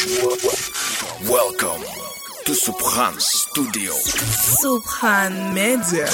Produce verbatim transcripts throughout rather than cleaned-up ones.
Welcome to Subhan Studio. Subhan Media.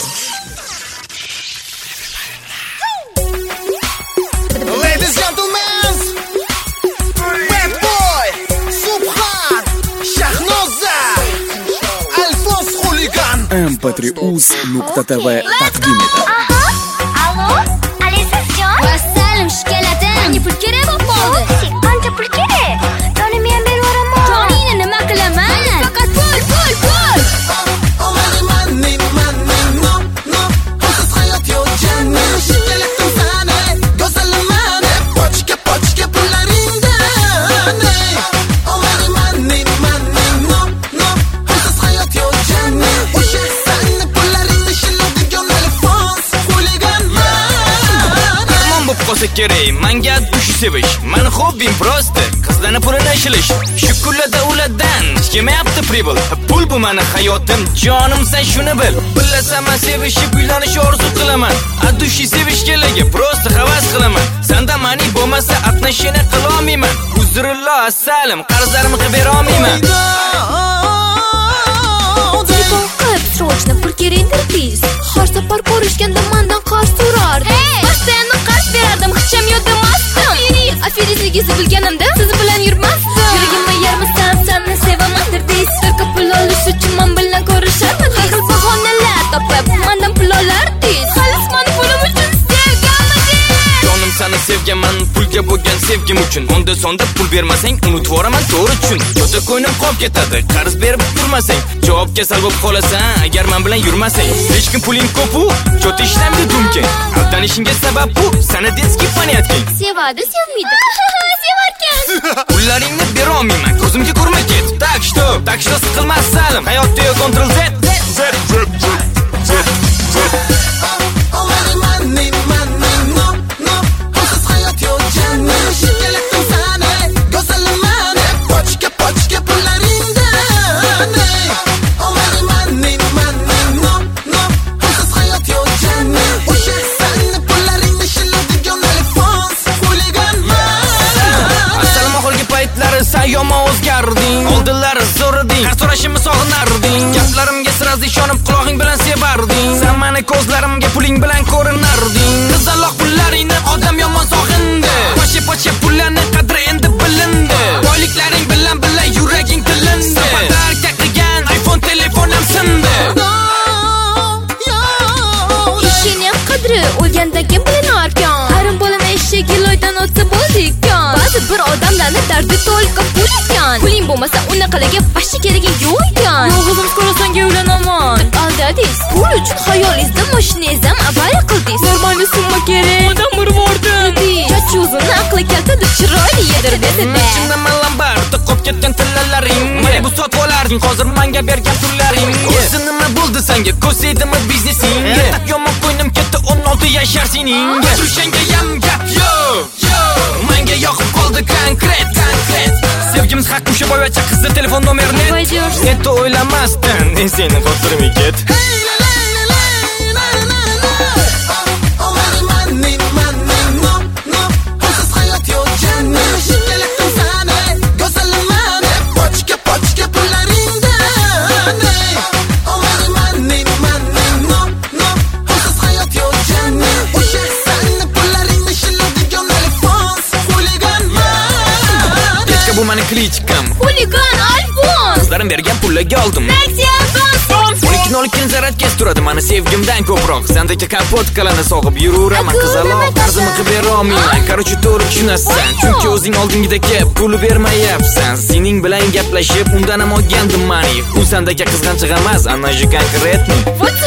Ladies and gentlemen, Bad Boy, Subhan, Shahnoza, Alphonse Hooligan. эм пэ три uz nuqta t v taqdim etadi. Allo, Alisjon. Vassalim shikalatim. Menga pul kerak bo'lib qoldi. Qancha pul kerak? Jonim men berib yuboraman. Joningni nima qilaman? Faqat pul, pul, pul. Oh money, money, money, no, no. Busiz hayot yo'q janim. Shikalatim sani, go'zallaman. Pochka, pochka pullaringdan. Oh money, money, money, no, no. Busiz hayot yo'q janim. O'sha sani pullaringni shiladigan Alphonse Hooligan. Bo'p qolsa kerak, menga dush sevish. Meni hobbim prosta qizlarni pulini ishlish. Shu kunlarda ulardan kelmayapti pribul. Pul bu meni hayotim, jonim sen shuni bil. Bilasan men sevishib uylanish orzu qilaman. A dushi sevish kelagi, prosta havas qilaman. Senda mani bo'lmasa atnashini qila olmayman. Uzrillah assalim, qarzlarimni qilib bera olmayman. Telefon qilib srochna pul kerakdir biz. Har safar ko'rishganda mendan qarz so'rardi. Postoyanno qarz berardim, hech ham yo'damasdim. Aferizligingizni bilganimda siz bilan yurmasdim. Yuragimni yarmisam, seni sevaman derdingiz. Firqa pul olish uchun men bilan ko'risharmidingiz? Har xil bahonalar topib mendan pul olardingiz. Xolis meni pulim uchun sevganmidingiz? Jonim seni sevganman, pulga bo'lgan sevgim uchun. Onda sonda pul bermasang unutib yuboraman to'g'ri uchun. Yo'ta ko'nglim qolib ketadi, qarz berib turmasang. Javobga sal bo'lib qolasan agar men bilan yurmasang. Hech kim puling ko'p-u, jo'ta ishlamdi dumka. Aldanishingga sabab bu, sana denski paniyatking. Sevadi, sevmaydi. Sevarkan. Pullaringni bera olmayman, ko'zimga ko'rma ket. Tak что, tak что siqilmas salim. Hayotda yo Ctrl Z. Z Z Z Z. Oh money, money, money, no, no. Busiz hayot yo'q janim. Shikalatim sani, go'zallaman. Pochka, pochka pullaringdan. Oh money, money, money, no, no. Busiz hayot yo'q janim. O'sha sani pullaringni shiladigan Alphonse Hooligan. Assalom oxirgi paytlari sen yomon o'zgarding. Oldinlari zo'r eding, qarz so'rashimni sog'inarding. Gaplarimga sirasiz ishonib quloqing bilan sevarding. Sen meni ko'zlarimga puling bilan ko'rinarding. Qizaloq pullaringni odam yomon sog'indi. Poche poche pullarni qadri endi bilindi. Boyliklaring bilan bilan yuraging tilindi. Safarda qilgan iPhone telefonam sindi. Ishini qadri o'lgandagi bilinarkan. Harim bolani eshak loydan o'tsa bo'ldikan. Ba'zi bir odamlarni dardi to'lqa pul ekan. Puling bo'lmasa unaqalarga fashi keragi yo'q ekan. O'g'lim ko'rasanga uylanaman. Aldadingiz. Pul uchun xayolingizda mashinangizni avariya qildingiz. Normal summa kerak. Odam urvordi. Chachuzini aqli kalta deb chiroyli yedirdi-da. Shunda lambarda qolib ketgan tillalaring. Mana bu sotib olarding, hozir menga bergan pullaring. O'zi nima bo'ldi senga? Ko'rsaydimi biznesingga? Tak yomon qo'ynim ketdi o'n olti yashar seningga. Tushanga ham gap yo'q. Menga yoqib qoldi konkret, konkret. Sevgimiz haq o'sha boyvacha qizni telefon nomerini. Endi o'ylamasdan, men seni xotirimga ket. Oh money, money, money, no, no. Busiz hayot yo'q janim. Shikalatim sani, go'zallaman. Pochka, pochka pullaringdan. Oh money, money, money, no, no. Busiz hayot yo'q janim. O'sha sani pullaringni shiladigan Alphonse Hooligan. Kechga bu meni klichkam. Hooligan Alphonse. Qizlarim bergan pullarga oldim. Taksi Alphonse. Lekin olkin zarat kes turadi meni sevgimdan ko'proq. Sendagi kapotkalani sog'ib yuraveraman qizaloq. Qarzimni qilib bera olmayman. Короче, to'g'ri tushunasan. Chunki o'zing oldingida kelib pul bermayapsan. Sening bilan gaplashib undan ham olgandim mani. U sendagi qizg'anchiq emas, ana shu konkretni.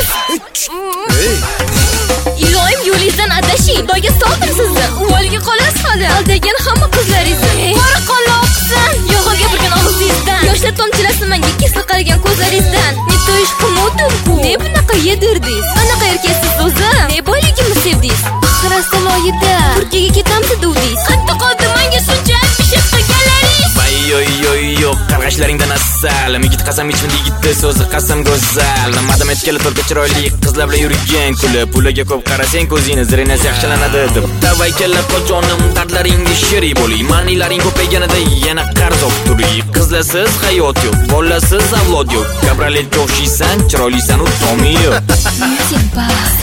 Iloyim yo'lingizdan adashing. Xudoga soldim sizni. Uvoliga qolasiz hali. Aldagan hamma qizlaringizni. Qora qonli oqsin. Yo'g'on gapirgan og'zingizdan. Yoshlar tomchilasin menga kesli qaragan ko'zlaringizdan. Ne to'yish qilmovdim-ku. Ne bunaqa yedirdingiz? Qanaqa erkaksiz o'zi? Ne boyligimni sevdingiz? Xirasta loyida. Turkiyaga ketamsiz duvdingiz. Qattiq oldi menga shuncha pishib qilganlaringiz. Voy yo'q yo'q yo'q, qarg'ashlaringdan as asal. Yigit qasam ichmadi yigitni so'zi qasam go'zal. Nimadan aytgani to'rga chiroyli qizlar bilan yurgan kulib, puliga ko'p qarasang ko'zingni zirinasi yaxshilanadi deb. Davay kella qo'jonim dardlaringga sherik bo'ling. Manilaring ko'payganida yana qarz olib turing. Qizlarsiz hayot yo'q, bolasiz avlod yo'q. Kabraletga o'xshaysan, chiroylisan u tomi yo'q. Music box.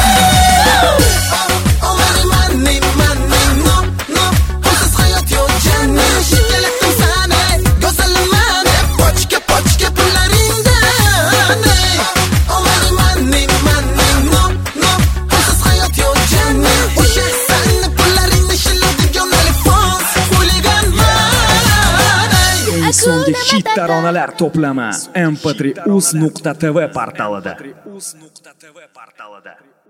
So'nggi hit taronalar to'plami M P три uz nuqta T V portalida.